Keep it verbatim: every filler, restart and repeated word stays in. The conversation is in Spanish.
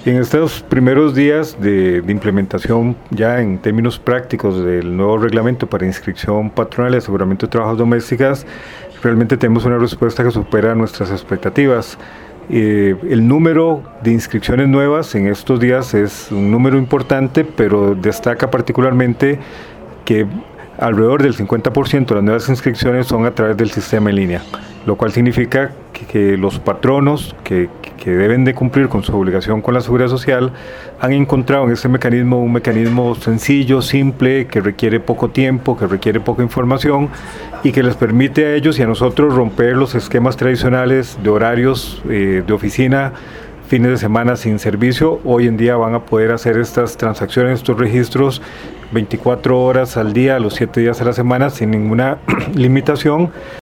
En estos primeros días de, de implementación, ya en términos prácticos del nuevo reglamento para inscripción patronal y aseguramiento de trabajadoras domésticas, realmente tenemos una respuesta que supera nuestras expectativas. Eh, el número de inscripciones nuevas en estos días es un número importante, pero destaca particularmente que alrededor del cincuenta por ciento de las nuevas inscripciones son a través del sistema en línea, lo cual significa que, que los patronos que, que deben de cumplir con su obligación con la Seguridad Social han encontrado en este mecanismo un mecanismo sencillo, simple, que requiere poco tiempo, que requiere poca información y que les permite a ellos y a nosotros romper los esquemas tradicionales de horarios eh, de oficina, fines de semana sin servicio. Hoy en día van a poder hacer estas transacciones, estos registros veinticuatro horas al día, los siete días a la semana, sin ninguna limitación.